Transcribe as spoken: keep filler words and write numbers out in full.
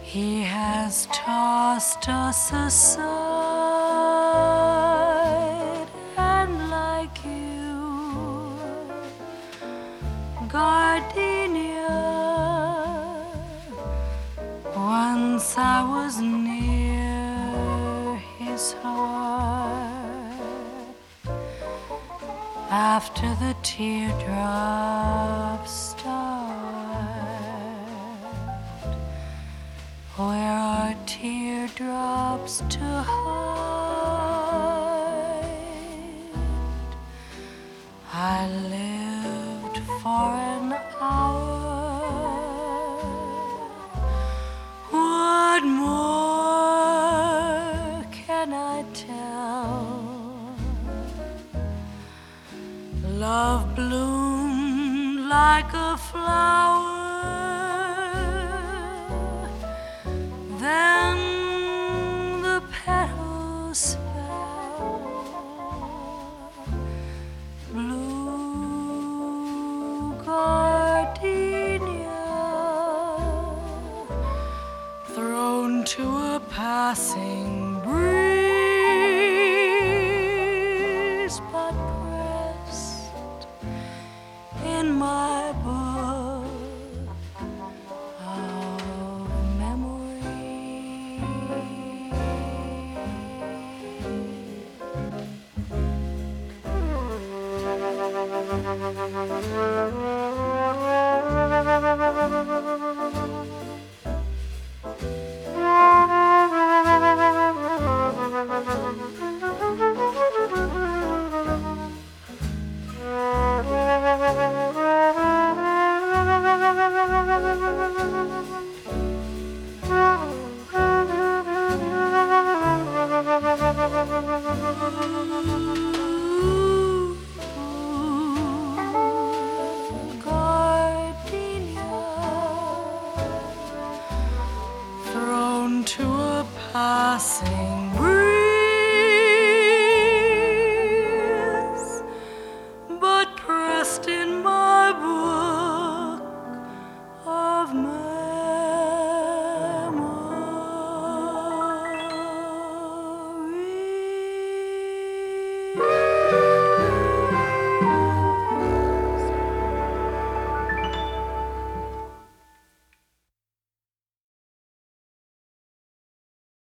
He has tossed us aside, and like you, gardenia, once I was near his heart. After the teardrops start, where are teardrops to hide? I lived for an hour. What more can I tell? Love bloomed like a flower, then the petals fell. Blue gardenia, thrown to a passing breeze, but pressed in my bosom